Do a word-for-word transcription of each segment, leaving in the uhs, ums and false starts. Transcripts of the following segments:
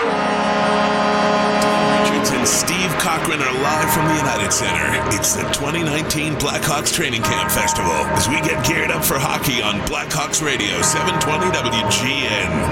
And Steve Cochran are live from the United Center. It's the twenty nineteen Blackhawks Training Camp Festival as we get geared up for hockey on Blackhawks Radio, seven twenty W G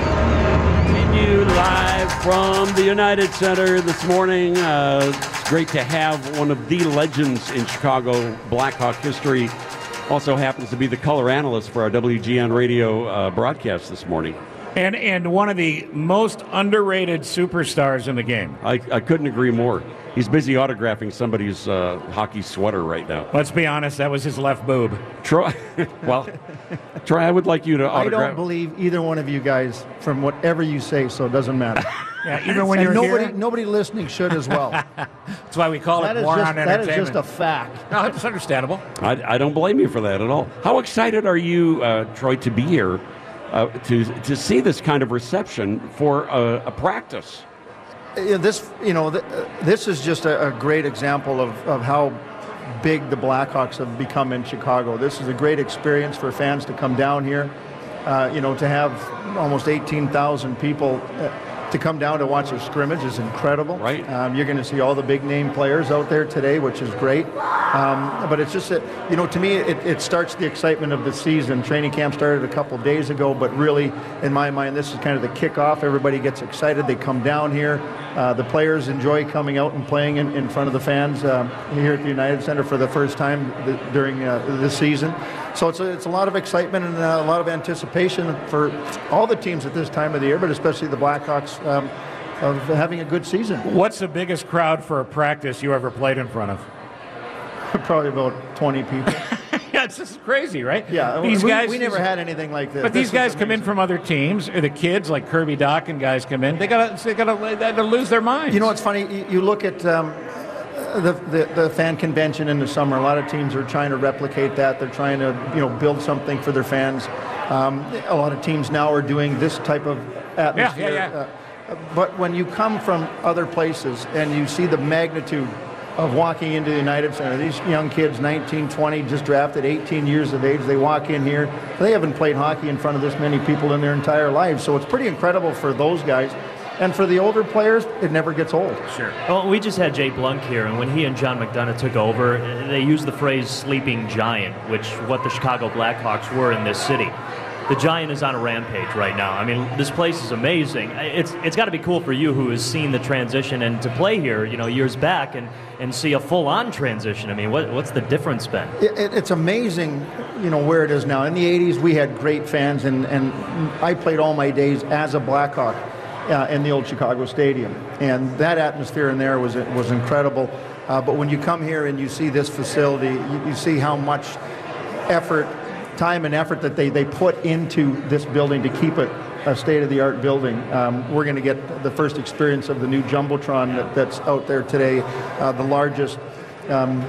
N. Continue live from the United Center this morning. Uh, it's great to have one of the legends in Chicago Blackhawk history. Also happens to be the color analyst for our W G N radio uh, broadcast this morning. And and one of the most underrated superstars in the game. I, I couldn't agree more. He's busy autographing somebody's uh, hockey sweater right now. Let's be honest, that was his left boob. Troy, well, Troy, I would like you to autograph. I don't believe either one of you guys from whatever you say, so it doesn't matter. Yeah, even when and you're nobody, here. nobody listening should as well. That's why we call that it is War just, on That Entertainment. is just a fact. No, it's understandable. I, I don't blame you for that at all. How excited are you, uh, Troy, to be here? Uh, to to see this kind of reception for a, a practice. Yeah, this, you know, th- this is just a, a great example of, of how big the Blackhawks have become in Chicago. This is a great experience for fans to come down here. Uh, you know, to have almost eighteen thousand people uh, to come down to watch a scrimmage is incredible. Right. Um, you're going to see all the big name players out there today, which is great. Um, but it's just that, you know, to me, it, it starts the excitement of the season. Training camp started a couple days ago, but really, in my mind, this is kind of the kickoff. Everybody gets excited. They come down here. Uh, the players enjoy coming out and playing in, in front of the fans uh, here at the United Center for the first time th- during uh, this season. So it's a, it's a lot of excitement and a lot of anticipation for all the teams at this time of the year, but especially the Blackhawks, um, of having a good season. What's the biggest crowd for a practice you ever played in front of? Probably about twenty people. Yeah, it's just crazy, right? Yeah, these we, guys. we never had anything like this. But these This guys is come in amazing. from other teams, or the kids like Kirby Doc and guys come in. They gotta, they gotta, they gotta lose their minds. You know what's funny? You, you look at um, the, the the fan convention in the summer. A lot of teams are trying to replicate that. They're trying to you know build something for their fans. Um, a lot of teams now are doing this type of atmosphere. Yeah, yeah, yeah. Uh, but when you come from other places and you see the magnitude of walking into the United Center, these young kids, nineteen, twenty, just drafted, eighteen years of age, they walk in here. They haven't played hockey in front of this many people in their entire lives. So it's pretty incredible for those guys. And for the older players, it never gets old. Sure. Well, we just had Jay Blunk here, and when he and John McDonough took over, they used the phrase sleeping giant, which what the Chicago Blackhawks were in this city. The Giant is on a rampage right now. I mean, this place is amazing. It's it's got to be cool for you who has seen the transition and to play here, you know, years back and, and see a full-on transition. I mean, what what's the difference been? It, it, it's amazing, you know, where it is now. In the eighties, we had great fans, and, and I played all my days as a Blackhawk uh, in the old Chicago Stadium. And that atmosphere in there was was incredible. Uh, but when you come here and you see this facility, you, you see how much effort, time and effort that they, they put into this building to keep it a state-of-the-art building. Um, we're going to get the first experience of the new Jumbotron that, that's out there today, uh, the largest um,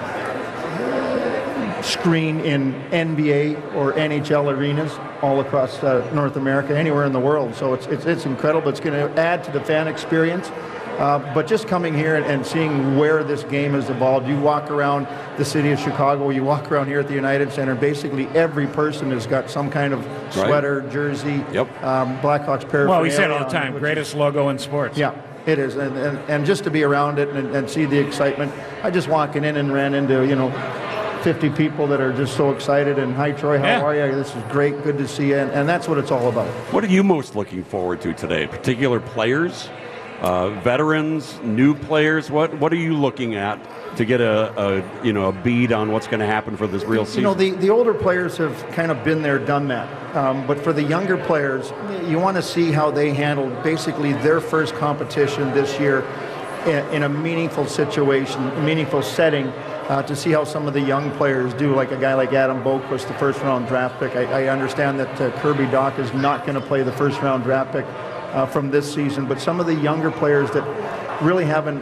screen in N B A or N H L arenas all across uh, North America, anywhere in the world. So it's it's, it's incredible. It's going to add to the fan experience. Uh, but just coming here and, and seeing where this game has evolved, you walk around the city of Chicago, you walk around here at the United Center, basically every person has got some kind of sweater, right. jersey, yep. um, Blackhawks paraphernalia. Well, we say it all the time, on, greatest is, logo in sports. Yeah, it is. And, and, and just to be around it and, and see the excitement. I just walking in and ran into, you know, fifty people that are just so excited. And hi, Troy, how yeah. are you? This is great. Good to see you. And, and that's what it's all about. What are you most looking forward to today? Particular players? Uh, veterans, new players, what what are you looking at to get a, a you know a bead on what's going to happen for this real season? You know, the, the older players have kind of been there, done that. Um, but for the younger players, you want to see how they handled basically their first competition this year in, in a meaningful situation, a meaningful setting, uh, to see how some of the young players do, like a guy like Adam Boqvist, the first-round draft pick. I, I understand that uh, Kirby Doc is not going to play the first-round draft pick Uh, from this season, but some of the younger players that really haven't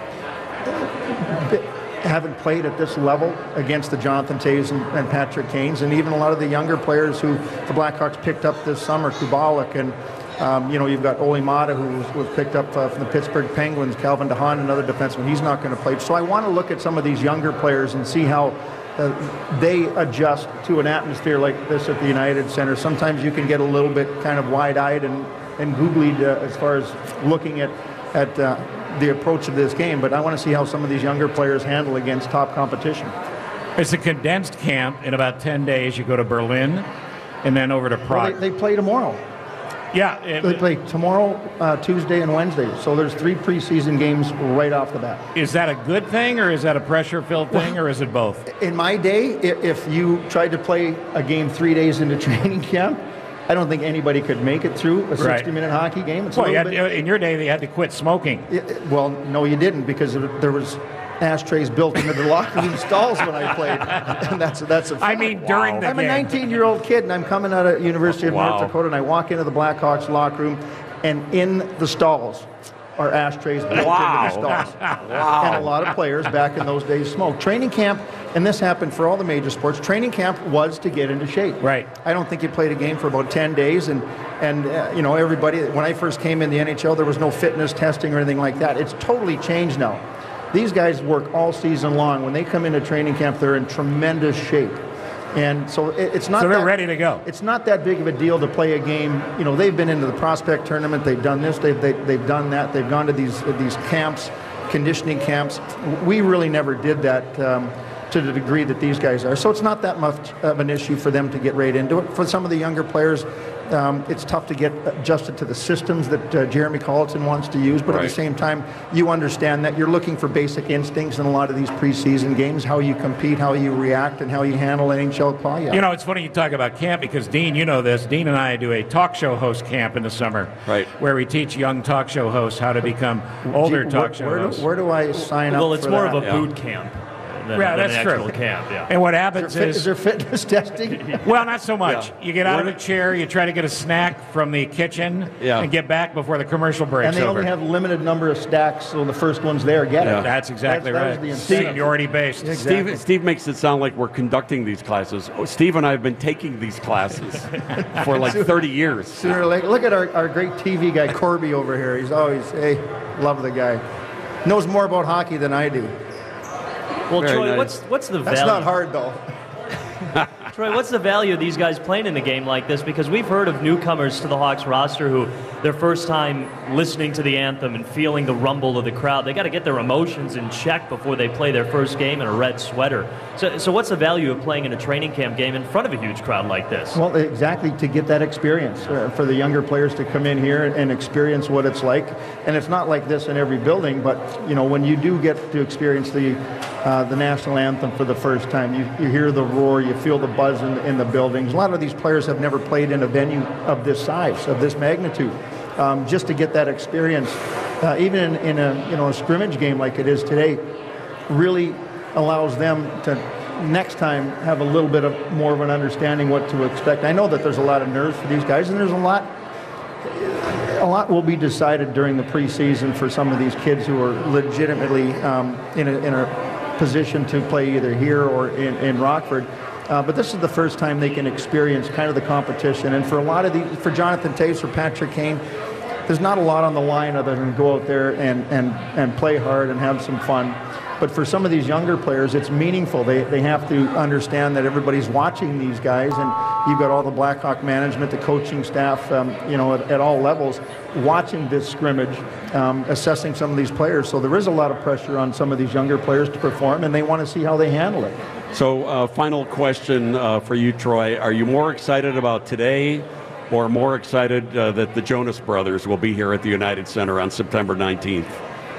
haven't played at this level against the Jonathan Toews and, and Patrick Kanes, and even a lot of the younger players who the Blackhawks picked up this summer, Kubalik, and um, you know, you've got Ole Mata, who was, was picked up uh, from the Pittsburgh Penguins, Calvin DeHaan, another defenseman. He's not going to play. So I want to look at some of these younger players and see how Uh, they adjust to an atmosphere like this at the United Center. Sometimes you can get a little bit kind of wide-eyed and and Googled uh, as far as looking at, at uh, the approach of this game, but I want to see how some of these younger players handle against top competition. It's a condensed camp. In about ten days, you go to Berlin and then over to Prague. Well, they, they play tomorrow. Yeah. It, They play tomorrow, uh, Tuesday, and Wednesday. So there's three preseason games right off the bat. Is that a good thing, or is that a pressure-filled thing, or is it both? In my day, i- if you tried to play a game three days into training camp, I don't think anybody could make it through a sixty-minute hockey game. It's a Well, you little had, bit- in your day, they had to quit smoking. Yeah, well, no, you didn't, because there was ashtrays built into the locker room stalls when I played, and that's that's a. I mean, during the I'm game. a nineteen-year-old kid, and I'm coming out of University of Wow. North Dakota, and I walk into the Blackhawks locker room, and in the stalls are ashtrays built Wow. into the stalls. Wow. And a lot of players back in those days smoked. Training camp, and this happened for all the major sports. Training camp was to get into shape. Right. I don't think you played a game for about ten days, and and uh, you know, everybody. When I first came in the N H L, there was no fitness testing or anything like that. It's totally changed now. These guys work all season long. When they come into training camp, they're in tremendous shape, and so it, it's not. So they're that, ready to go. It's not that big of a deal to play a game. You know, they've been into the prospect tournament. They've done this. They've they, they've done that. They've gone to these these camps, conditioning camps. We really never did that. Um, to the degree that these guys are. So it's not that much of an issue for them to get right into it. For some of the younger players, um, it's tough to get adjusted to the systems that uh, Jeremy Colleton wants to use, but at Right. the same time, you understand that you're looking for basic instincts in a lot of these preseason games, how you compete, how you react, and how you handle N H L play. You know, it's funny you talk about camp because, Dean, you know this. Dean and I do a talk show host camp in the summer. Right. Where we teach young talk show hosts how to become older Gee, talk where, show where, hosts. do, where do I sign up Well, it's for more that? of a Yeah. boot camp than, Yeah, than that's an true. actual camp. Yeah. And what Is happens there, fit, is, is there fitness testing? well, not so much. Yeah. You get out of Where the do- chair, you try to get a snack from the kitchen, Yeah. and get back before the commercial breaks And they over. only have a limited number of stacks, so the first ones there get Yeah. it. That's exactly That's- that right. was the incentive. Seniority based. Exactly. Steve, Steve makes it sound like we're conducting these classes. Oh, Steve and I have been taking these classes for like thirty years. Sooner or later, look at our, our great T V guy, Corby, over here. He's always, hey, love the guy. Knows more about hockey than I do. Well, Very Troy, nice. what's what's the That's value? not hard, though. Troy, what's the value of these guys playing in a game like this? Because we've heard of newcomers to the Hawks roster who, their first time listening to the anthem and feeling the rumble of the crowd, they got to get their emotions in check before they play their first game in a red sweater. So, so what's the value of playing in a training camp game in front of a huge crowd like this? Well, exactly, to get that experience, uh, for the younger players to come in here and, and experience what it's like. And it's not like this in every building, but, you know, when you do get to experience the uh, the national anthem for the first time, you, you hear the roar, you feel the buzz in, in the buildings. A lot of these players have never played in a venue of this size, of this magnitude. Um, just to get that experience, uh, even in, in a you know a scrimmage game like it is today, really allows them to next time have a little bit of more of an understanding what to expect. I know that there's a lot of nerves for these guys, and there's a lot a lot will be decided during the preseason for some of these kids who are legitimately um, in a in a position to play either here or in, in Rockford. Uh, but this is the first time they can experience kind of the competition. And for a lot of these, for Jonathan Toews, for Patrick Kane, there's not a lot on the line other than go out there and, and, and play hard and have some fun. But for some of these younger players, it's meaningful. They, they have to understand that everybody's watching these guys, and you've got all the Blackhawk management, the coaching staff, um, you know, at, at all levels, watching this scrimmage, um, assessing some of these players. So there is a lot of pressure on some of these younger players to perform, and they want to see how they handle it. So, uh, final question uh, for you, Troy. Are you more excited about today or more excited uh, that the Jonas Brothers will be here at the United Center on September nineteenth?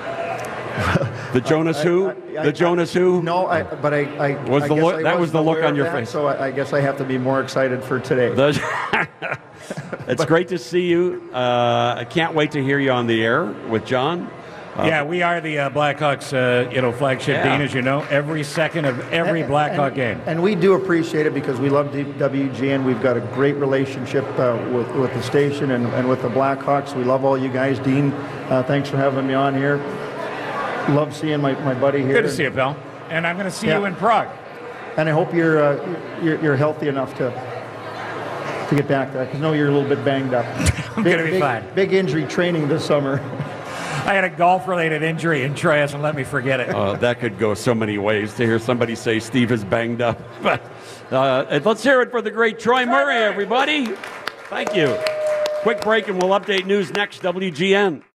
The Jonas who? I- I- the Jonas who? No, I, but I, I Was I the guess look- I that was wasn't the look aware on of your that, face. So I, I guess I have to be more excited for today. The- it's great to see you. Uh, I can't wait to hear you on the air with John. Yeah, we are the uh, Blackhawks, uh, you know, flagship, Yeah. Dean, as you know, every second of every And- Blackhawk and, game. And we do appreciate it because we love D W G N. We've got a great relationship uh, with, with the station and, and with the Blackhawks. We love all you guys. Dean, uh, thanks for having me on here. Love seeing my, my buddy here. Good to see you, pal. And I'm going to see Yeah. you in Prague. And I hope you're, uh, you're, you're healthy enough to to get back there. Because I know you're a little bit banged up. I'm big, gonna be big, fine. Big injury training this summer. I had a golf-related injury, and Troy hasn't let me forget it. Uh, that could go so many ways to hear somebody say Steve is banged up. But uh, and let's hear it for the great Troy Murray, everybody. Thank you. Quick break and we'll update news next. W G N.